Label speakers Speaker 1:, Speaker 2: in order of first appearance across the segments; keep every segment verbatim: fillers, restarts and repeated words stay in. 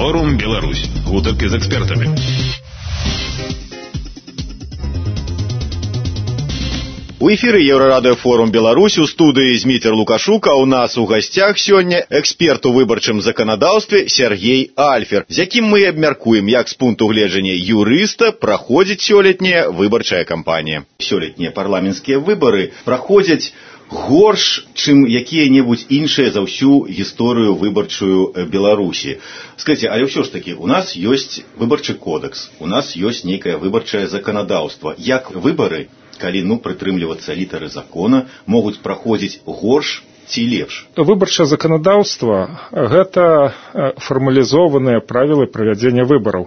Speaker 1: Форум Беларусь. Гутарки з экспертами.
Speaker 2: У эфіры Еўрарадыё Форум Беларусь, у студыі Зміцер Лукашук, а у нас у гасцях сёння эксперт у выбарчым заканадаўстве Сергей Альфер, з якім мы абмяркуем, як з пункту гледжання юрыста праходзіць сёлетняя выбарчая кампанія. Сёлетнія парламенцкія выбары праходзяць горш, чым якія-небудзь іншыя за ўсю гісторыю выбарчую Беларусі. Скажите, але ўсё ж таки, у нас ёсць выбарчы кодекс, у нас ёсць нейкае выбарчае заканадаўства. Як выбары, калі ну прытрымлівацца літары закона, могуць праходзіць горш ці лепш?
Speaker 3: Выбарчае заканадаўства – гэта фармалізованыя правілы правядзення выбараў,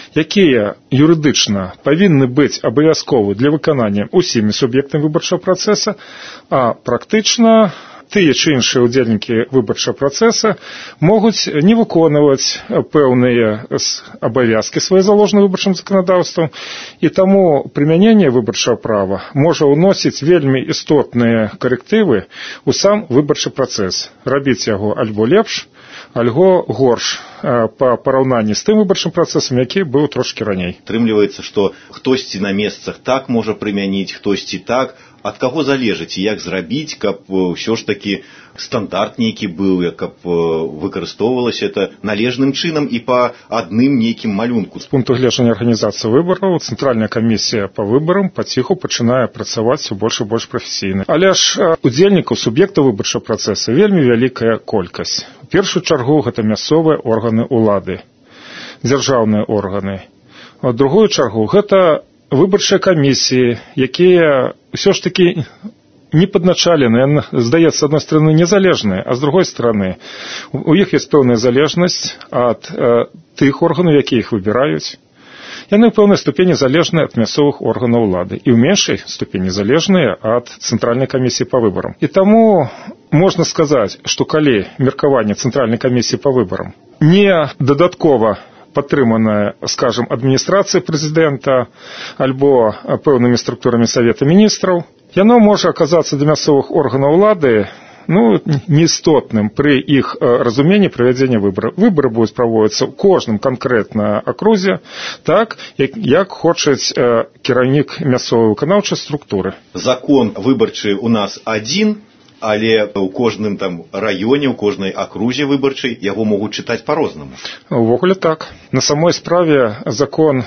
Speaker 3: якія юрыдычна павінны быць абавязковы для выканання ўсімі суб'ектамі выбарчага працэса, а практычна тыя ці іншыя ўдзельнікі выбарчага працэса могуць не выконваць пэўныя абавязкі свае заложаныя выбарчым заканадаўствам, і таму прымяненне выбарчага права можа ўносіць вельмі істотныя карэктывы ў сам выбарчы працэс, рабіць яго альбо лепш, альго горш па параўнанні з тым выбарчым працэсам, які быў трошкі раней.
Speaker 2: Атрымліваецца, што хтосьці на месцах так можа прымяніць, хтосьці так. Ад каго залежыць, як зрабіць, каб ўсё ж такі стандарт нейкі быў, каб выкарыстоўвалася это належным чынам і па адным нейкім малюнку.
Speaker 3: З пункту гледжання арганізацыі выбараў Цэнтральная камісія па выбарам паціху пачынае працаваць усё больш і больш прафесійна. Але ж удзельнікаў суб'екта выбарчага працэса вельмі вялікая колькасць. У першую чаргу гэта мясцовыя органы ўлады, дзяржаўныя органы. А ў другую чаргу гэта выбарчыя камісіі, якія ўсё ж такі не падначалены, здаецца, з адной стороны, незалежныя, а з другой стороны, у іх ёсць пэўная залежнасць ад э, тых органаў, якія іх выбіраюць. Яны ў пэўнай ступені залежныя ад мясцовых органаў улады і ў меншай ступені залежныя ад Цэнтральнай камісіі па выбарам. І таму можна сказаць, што калі меркаванне Цэнтральнай камісіі па выбарам не дадаткова падтрыманая, скажем, адміністрацыяй прэзідэнта альбо пэўнымі структурамі Савета міністраў, яно можа аказацца для мясцовых органаў улады ну, неістотным пры іх разуменні правядзення выбараў. Выбары будуць праводзіцца ў кожным канкрэтна акрузе, так, як, як хочуць э, кіраўнік мясцовай выканаўчай структуры.
Speaker 2: Закон выбарчы у нас адзін, але ў кожным там раёне, ў кожнай акрузе выбарчай яго могуць чытаць па-рознаму.
Speaker 3: Увогуле так. На самой справе закон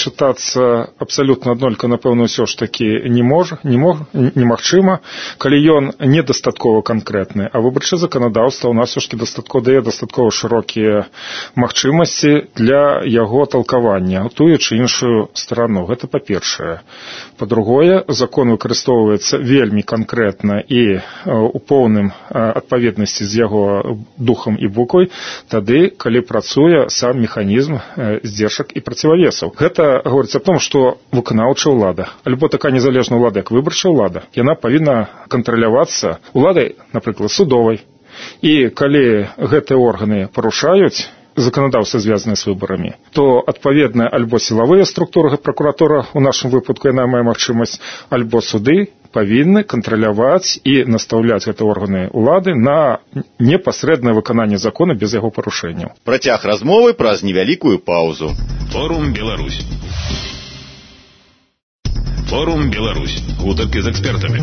Speaker 3: чытацца абсалютна аднолькава, напэўна, ўсё ж такі не можа, не мог, немагчыма, калі ён недастаткова канкрэтны, а выбарчае заканадаўства ў нас усё ж такі дастаткова дае дастаткова шырокія магчымасці для яго талкавання ў тую чи іншую старану. Гэта па-першае. Па-другое, закон выкарыстоўваецца вельмі канкрэтна і у поўным адпаведнасці з яго духам і буквай, тады, калі працуе сам механізм здзержак і процівавесаў. Гэта гаворыць аб том, што выканаўчая ўлада, альбо такая незалежная ўлада, як выбарчая ўлада, яна павінна кантралявацца уладай, напрыклад, судовай. І калі гэтыя органы парушаюць заканадаўства, звязанае з выбарамі, то адпаведна альбо сілавыя структуры, пракуратура у нашым выпадку яна мае магчымасць, альбо суды павінны кантраляваць і настаўляць гэтыя органы улады на непасрэднае выкананне закона без яго парушэнняў.
Speaker 2: Працяг размовы праз невялікую паузу.
Speaker 1: Форум Беларусь. Форум Беларусь. Гутарки з экспертами.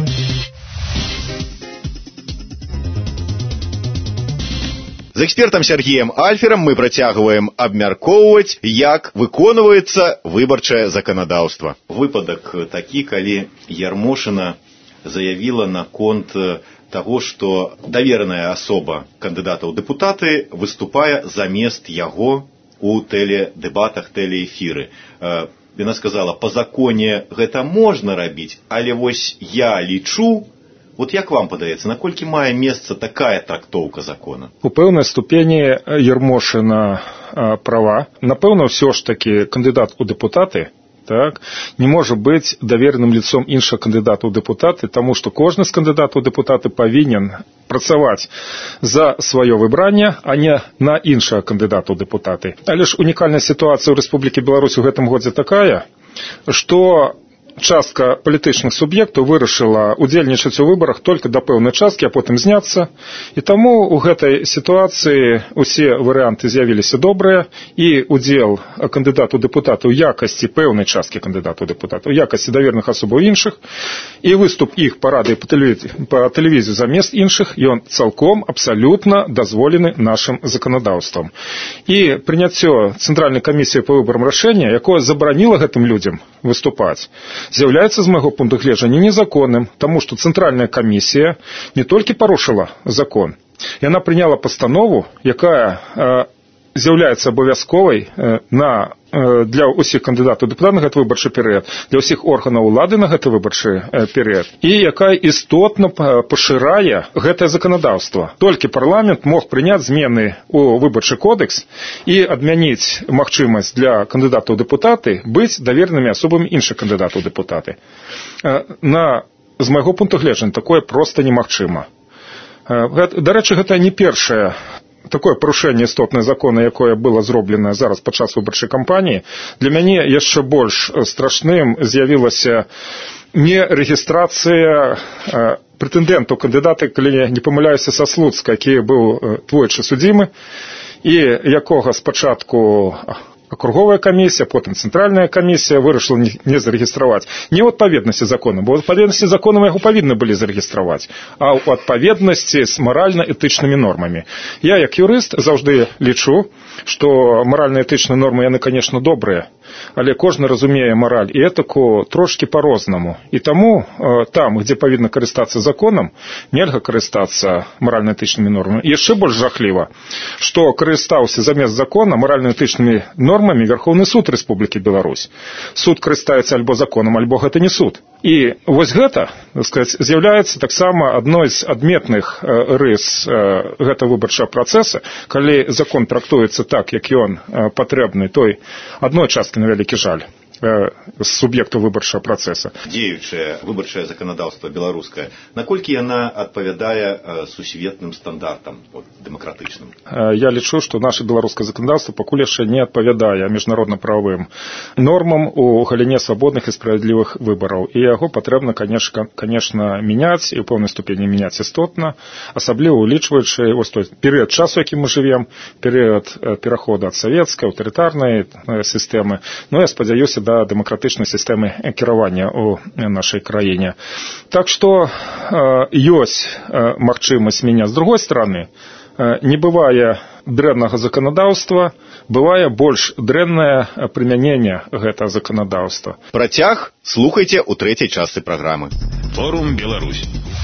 Speaker 2: З экспертам Сергеем Альферам мы працягваем абмяркоўваць, як выконваецца выбарчае заканадаўства. Выпадак такі, калі Ярмошына заявіла наконт таго, што давераная асоба кандыдата ў дэпутаты выступае замест яго у тэледэбатах, тэлеэфіры. Яна сказала, па законе гэта можна рабіць, але вось я лічу. Вот як вам падаецца, наколькі мае месца такая трактоўка закона?
Speaker 3: У пэўнай ступені Ярмошына права. Напэўна, ўсё ж такі кандыдат у дэпутаты так, не можа быць давераным лицом іншага кандыдата ў дэпутаты, таму што кожны з кандыдатаў у дэпутаты павінен працаваць за сваё выбранне, а не на іншага кандыдата ў дэпутаты. Але ж унікальная сітуацыя ў Рэспублікі Беларусь у гэтым годзе такая, што частка палітычных суб'ектаў вырашыла удзельнічаць у выбарах толькі да пэўнай часткі, а потым зняцца. І таму у гэтай сітуацыі усе варыянты з'явіліся добрыя, і удзел кандыдату дэпутата ў якасці пэўнай часткі кандыдату дэпутата, у якасці даверных асобаў іншых, і выступ іх па радыё па тэлевізіі, па тэлевізіі замест іншых, ён цалком абсалютна дазволены нашым заканадаўствам. І прыняццё Цэнтральнай камісіі па выбарам рашэння, якое забараніла гэтым людзям выступаць, з'яўляецца з майго пункту гледжання незаконным, таму што Цэнтральная камісія не толькі парушыла закон, яна прыняла пастанову, якая э, з'яўляецца абавязковай э, на для ўсіх кандыдатаў дэпутатаў на гэты выбарчы перыяд, для ўсіх органаў улады на гэты выбарчы перыяд, і якая істотна пашырае гэтае заканадаўства. Толькі парламент мог прыняць змены ў выбарчы кодекс і адмяніць магчымасць для кандыдатаў дэпутаты быць давернымі асобамі іншых кандыдатаў дэпутаты. На, з майго пункту гледжання, такое проста немагчыма. Дарэчы, гэта не першае такое парушэнне істотнае закона, якое было зроблена зараз падчас выбарчай кампаніі. Для мяне яшчэ больш страшным з'явілася не рэгістрацыя прэтэндэнтаў кандыдата, калі не памыляюся, са Слуцка, які быў двойчы судзімы, і якога спачатку акруговая камісія, потым цэнтральная камісія вырашыла не зарэгістраваць. Не ў адпаведнасці з законам, бо ў адпаведнасці з законам яго павінны былі зарэгістраваць, а ў адпаведнасці з маральна-этычнымі нормамі. Я, як юрыст, заўжды лічу, што маральна-этычныя нормы, яны, конечно, добрыя, але кожны разумее мараль і этыку трошкі по-рознаму. І таму там, дзе павінна карыстацца законам, нельга карыстацца маральна-этычнымі нормамі. І яшчэ больш жахліва, што карыстаўся замест закона маральна-этычнымі нормамі Верховны суд Рэспублікі Беларусь. Суд карыстаецца альбо законам, альбо гэта не суд. І вось гэта, так сказаць, з'яўляецца таксама адной з адметных рыс гэтага выбарчага працэса, калі закон трактуецца так, як ён патрэбны той адной часткі, на вялікі жаль, з суб'ектаў выбарчага працэса.
Speaker 2: Дзеючае выбарчае заканадаўства беларускае, наколькі яна адпавядае сусветным стандартам, дэмакратычным?
Speaker 3: Я лічу, што наша беларускае заканадаўства пакуль яшчэ не адпавядае міжнародна-прававым нормам у галіне свабодных і справядлівых выбараў. І яго патрэбна, конечно, конечно, мяняць, і ў пэўнай ступені мяняць істотна, асабліва улічваючы ось той перыяд часу, які мы жывем, перыяд пераходу ад савецкай, аўтарытарнай сістэмы. Ну, я спадзяюся, да дэмакратычнай сістэмы кіравання ў нашай краіне. Так што э, ёсць э, магчымасць мяняць. З другой стороны, э, не бывае дрэннага заканадаўства, бывае больш дрэннае прымяненне гэтага заканадаўства.
Speaker 2: Працяг слухайце ў трэцяй частцы праграмы.
Speaker 1: Форум Беларусь.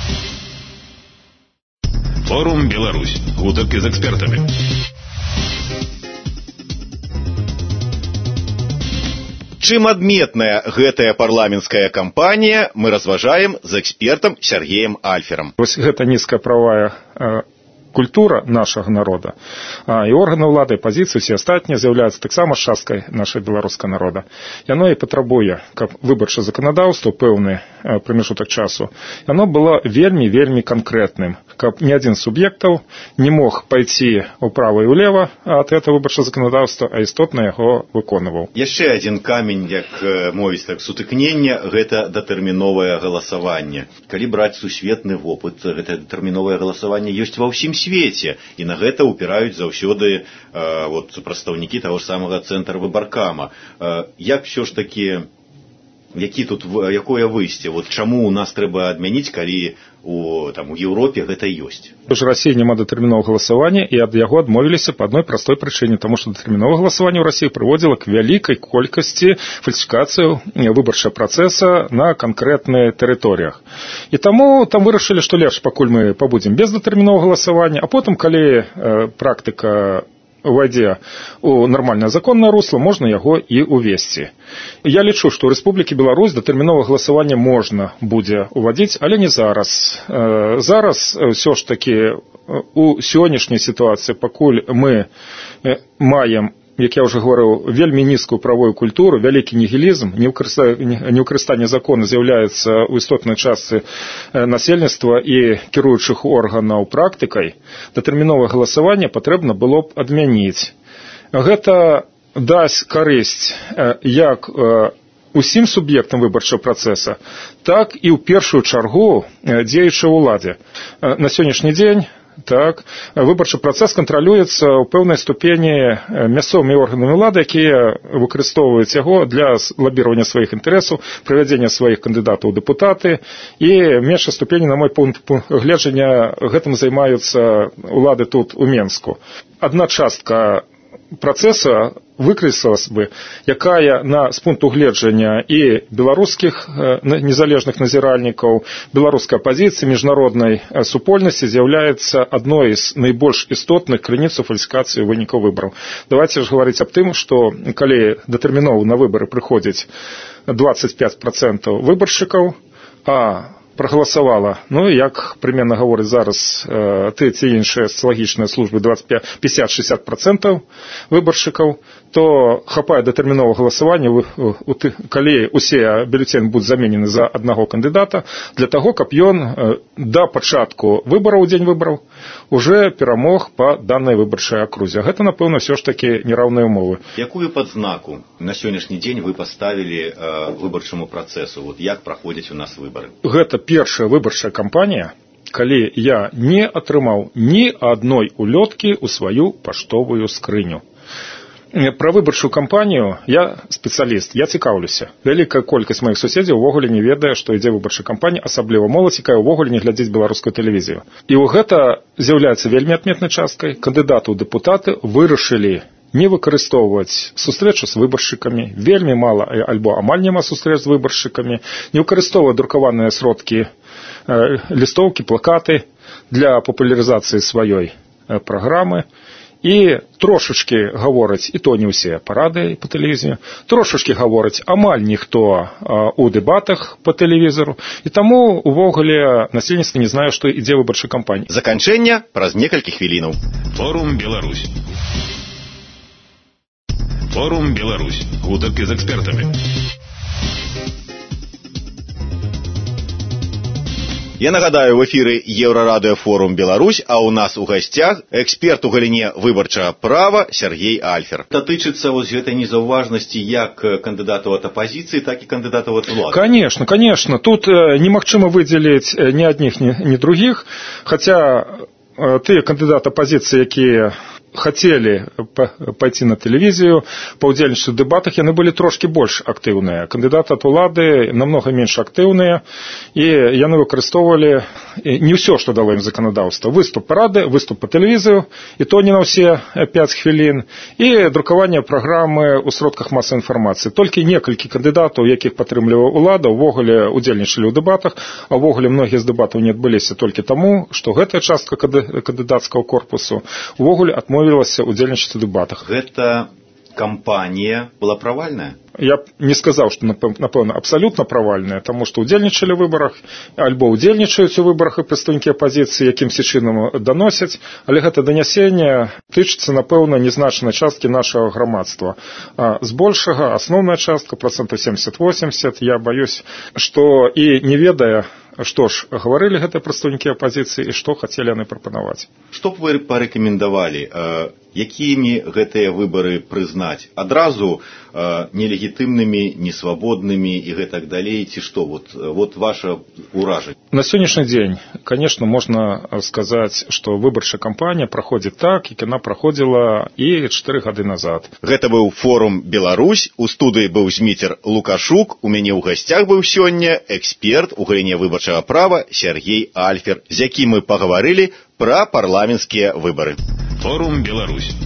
Speaker 1: Форум Беларусь. Гутаркі з экспертамі.
Speaker 2: Чым адметная гэтая парламенцкая кампанія, мы разважаем з экспертам Сергеем Альферам.
Speaker 3: Вось гэта нізкая правая культура нашага народа, а, і органы ўлады, пазіцыі, усе астатнія з'яўляюцца таксама часткай нашай беларускага народа. Яно і патрабуе, каб выбарчае заканадаўства пэўны прамежутак часу, яно было вельмі-вельмі канкрэтным, каб ні адзін з суб'ектаў не мог пайці ўправа і ўлева ад гэтага выбарчага заканадаўства, а істотна яго выконваў.
Speaker 2: Яшчэ адзін камень, як мовіць так, сутыкнення, гэта датэрміновае галасаванне. Калі браць сусветны вопыт, гэта датэрміновае галасаванне ёсць ва ўсім свеце, і на гэта упіраюць заўсёды э, вот, прадстаўнікі таго ж самага цэнтра выбаркама. Э, як все ж таки, які тут, якое выйсце? Вот чаму у нас трэба адмяніць, калі у, там, у Еўропе гэта ёсць?
Speaker 3: У Расіі няма датэрміновага галасавання, і ад яго адмовіліся па адной простой прычыне, таму што датэрміновае галасаванне ў Расіі прыводзіла к вялікай колькасці фальсіфікацыяў выбарчага працэса на канкрэтных тэрыторыях. І таму там вырашылі, што лепш, пакуль мы пабудзем без датэрміновага галасавання, а потым, калі э, практыка увайдзе у нармальнае законнае русло, можна яго і увесці. Я лічу, што ў Рэспублікі Беларусь датэрміновае галасаванне можна будзе увадзіць, але не зараз. Зараз ўсё ж такі у сённяшняй сітуацыі, пакуль мы маем, як я ўжо гаварыў, вельмі нізкую правовую культуру, вялікі нігілізм, неўкарыстанне закона з'яўляецца ў істотнай частцы насельніцтва і кіруючых органаў практыкай, датэрміновае галасаванне патрэбна было б адмяніць. Гэта дасць карысць як усім суб'ектам выбарчага працэса, так і ў першую чаргу дзеючай уладзе. На сённяшні дзень так, выбарчы працэс кантралюецца ў пэўнай ступені мясцовымі органамі ўлады, якія выкарыстоўваюць яго для лабіравання сваіх інтарэсаў, правядзення сваіх кандыдатаў у дэпутаты, і меншай ступені, на мой пункт гледжання, гэтым займаюцца улады тут у Менску. Адна частка працэса выкрэслілася бы, якая на, з пункту гледжання і беларускіх незалежных назіральнікаў, беларускай апазіцыі, міжнароднай супольнасці з'яўляецца адной з найбольш істотных крыніц фальсіфікацыі вынікаў выбараў. Давайте ж гаварыць аб тым, што калі датэрмінова на выбары прыходзіць двадцать пять процентов выбаршчыкаў, а прагаласавала, ну, як прымерна гаворыць зараз э, ты ці іншыя сацыялагічныя службы пятьдесят шестьдесят процентов выбаршчыкаў, то хапае датэрміновага галасавання, калі усе бюлетэні будуць заменены за аднаго кандыдата, для таго, каб ён э, да пачатку выбараў, у дзень выбараў, уже перамог па данай выбарчай акрузе. Гэта, напэўна, ўсё ж такі нераўныя ўмовы.
Speaker 2: Якую падзнаку на сённяшні дзень вы паставілі э, выбарчаму працэсу? Вот як праходзяць у нас выбары?
Speaker 3: Гэта першая выбарчая кампанія, калі я не атрымаў ні адной улёткі ў сваю паштовую скрыню. Пра выбарчую кампанію я спецыяліст, я цікаўлюся. Вялікая колькасць маіх суседзяў увогуле не ведае, што ідзе выбарчая кампанія, асабліва моладзь, якая ўвогуле не глядзіць беларускую тэлевізію. І гэта з'яўляецца вельмі адметнай часткай. Кандыдаты ў дэпутаты вырашылі не выкарыстоўваць сустрэчу з выбаршчыкамі, вельмі мала альбо амаль няма сустрэч з выбаршчыкамі, не выкарыстоўваць друкаваныя сродкі, э, лістоўкі, плакаты для папулярызацыі сваёй э, праграмы, і трошачкі гавораць, і то не ўсе па радыё і па тэлевізію, трошачкі гавораць амаль ніхто у дэбатах па тэлевізору, і таму увогуле насельніцтва не знае, што ідзе выбарчая кампанія.
Speaker 2: Заканчэнне праз некалькі хвілінаў.
Speaker 1: Форум Беларусь. Форум Беларусь. Гутаркі з экспертамі.
Speaker 2: Я нагадаю, в эфіры Еўрарадыё форум Беларусь, а у нас у гасцях эксперт у галіне выбарчага права Сергей Альфер. Датычыцца вось гэтай незаўважнасці як кандыдатаў ад апазіцыі, так і кандыдатаў ад улады.
Speaker 3: Конечно, конечно. Тут немагчыма выдзеліць ні адних, ні, ні другіх, хаця тыя кандыдаты апазіцыі, якія хацелі пайти на тэлевізію, паўдзельнічаць у дэбатах, яны былі трошкі больш актыўныя. Кандыдаты ад улады намнога менш актыўныя, і яны выкарыстоўвалі не ўсё, што дало ім заканадаўства. Выступ па рады, выступ па тэлевізію, і то не на ўсе пять хвілін, і друкаванне праграмы ў сродках масавай інфармацыі. Толькі некалькі кандыдатаў, якіх падтрымлівала ўлада, увогуле удзельнічалі ў дэбатах, а ўвогуле многія з дэбатаў не адбыліся толькі таму, што гэтая частка кандыдацкага корпусу увогуле адмовілася удзельнічаць у дэбатах.
Speaker 2: Гэта кампанія была правальная?
Speaker 3: Я б не сказаў, што, напэўна, абсалютна правальная, таму што удзельнічалі ў выбарах, альбо удзельнічаюць у выбарах і прадстаўнікі апазіцыі, якімсьці чынам даносяць, але гэта данясенне тычыцца, напэўна, незначнай часткі нашага грамадства. А збольшага, асноўная частка, працэнтаў семьдесят-восемьдесят, я баюсь, што і не ведае, што ж гаварылі гэтыя прадстаўнікі апазіцыі і што хацелі яны прапанаваць.
Speaker 2: Што б вы парэкамендавалі, якімі гэтыя выбары прызнаць? Адразу нелегітымнымі, несвабоднымі і гэтак далей, ці што? Вот, вот ваше ўражанне.
Speaker 3: На сённяшні дзень, конечно, можна сказаць, што выбарчая кампанія праходзіць так, як яна праходзіла і чатыры гады назад.
Speaker 2: Гэта быў форум Беларусь, у студыі быў Зміцер Лукашук, у мяне ў гасцях быў сёння эксперт у галіне выбарчага права Сергей Альфер, з якім мы пагаварылі пра парламенцкія выбары.
Speaker 1: Форум Беларусь.